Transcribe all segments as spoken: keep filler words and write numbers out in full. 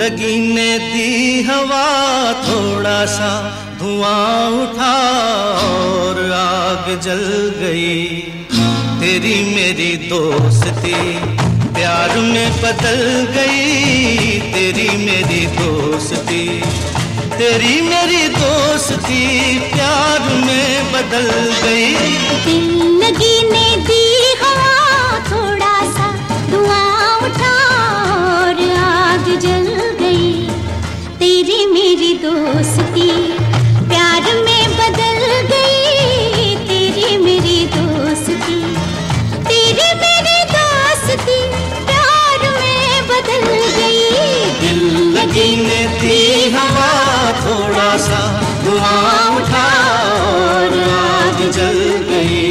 लगी ने दी हवा थोड़ा सा धुआं उठा और आग जल गई। तेरी मेरी दोस्ती प्यार में बदल गई। तेरी मेरी दोस्ती तेरी मेरी दोस्ती प्यार में बदल गई। दिल लगी ने दी हवा थोड़ा सा धुआं उठा और आग जल गई। तेरी मेरी दोस्ती प्यार में बदल गई। तेरी मेरी दोस्ती तेरी मेरी दोस्ती प्यार में बदल गई। दिल लगी ने दी हवा थोड़ा सा धुआं उठा और आग जल गई।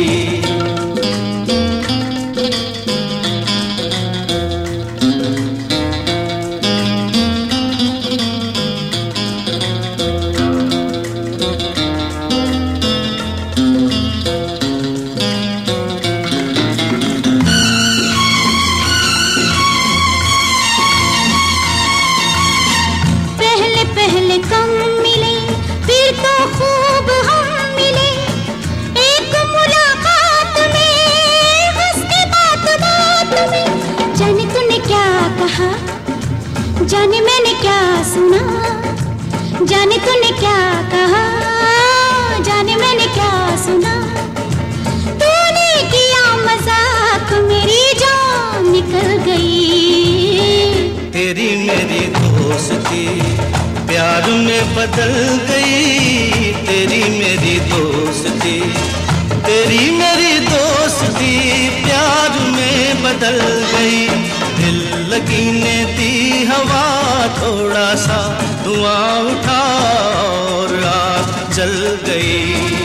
पहले कम मिले फिर तो खूब हम मिले। एक मुलाकात में हंस के बात बात में। जाने तूने क्या कहा, जाने मैंने क्या सुना। जाने तूने क्या कहा, जाने मैंने क्या सुना। तूने किया मजाक मेरी जान निकल गई। तेरी मेरी दोस्ती प्यार में बदल गई। तेरी मेरी दोस्ती तेरी मेरी दोस्ती प्यार में बदल गई। दिल लगी ने दी हवा थोड़ा सा धुआं उठा और आग जल गई।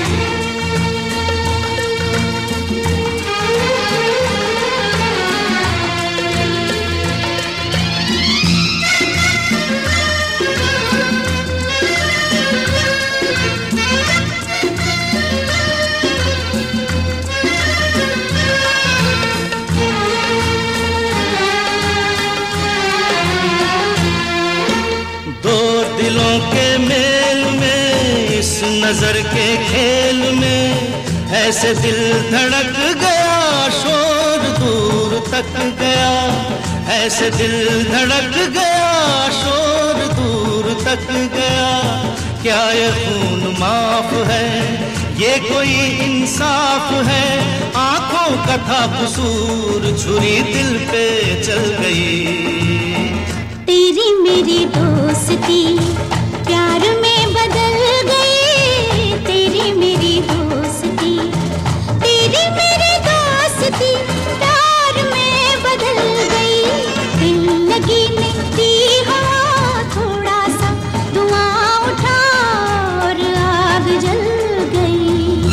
दिलों के मेल में इस नजर के खेल में ऐसे दिल धड़क गया शोर दूर तक गया। ऐसे दिल धड़क गया शोर दूर तक गया। क्या ये खून माफ है, ये कोई इंसाफ है। आंखों का था कसूर, छुरी दिल पे चल गई। तेरी मेरी दोस्ती प्यार में बदल गई। तेरी मेरी दोस्ती तेरी मेरी दोस्ती प्यार में बदल गई। दिल लगी ने दी हवा थोड़ा सा धुआं उठा और आग जल गई।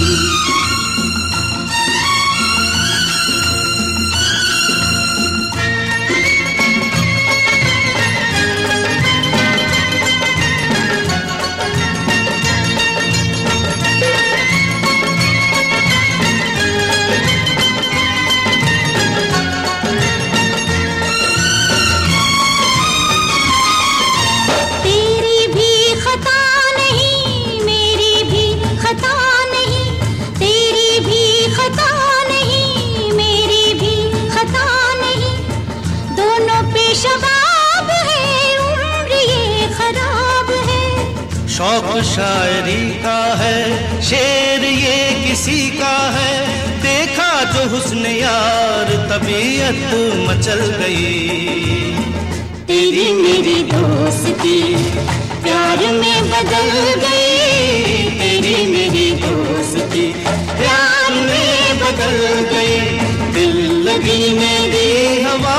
शबाब है उम्र ये खराब है। शौक शायरी का है शेर ये किसी का है। देखा जो हुस्न यार तबीयत मचल गई। तेरी मेरी दोस्ती प्यार में बदल गई। तेरी मेरी दोस्ती प्यार में बदल गई। दिल लगी ने दी हवा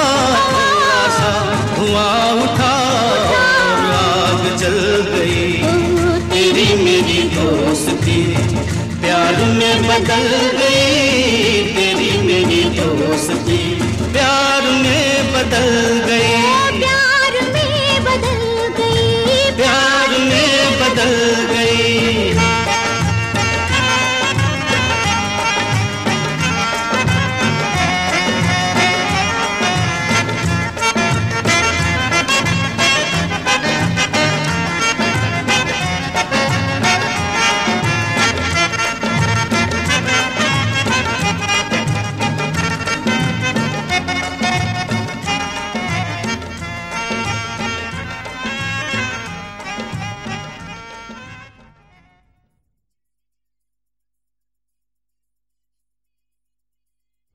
धुआं उठा और आग जल गई। तेरी मेरी दोस्ती प्यार में बदल गई। तेरी मेरी दोस्ती प्यार में बदल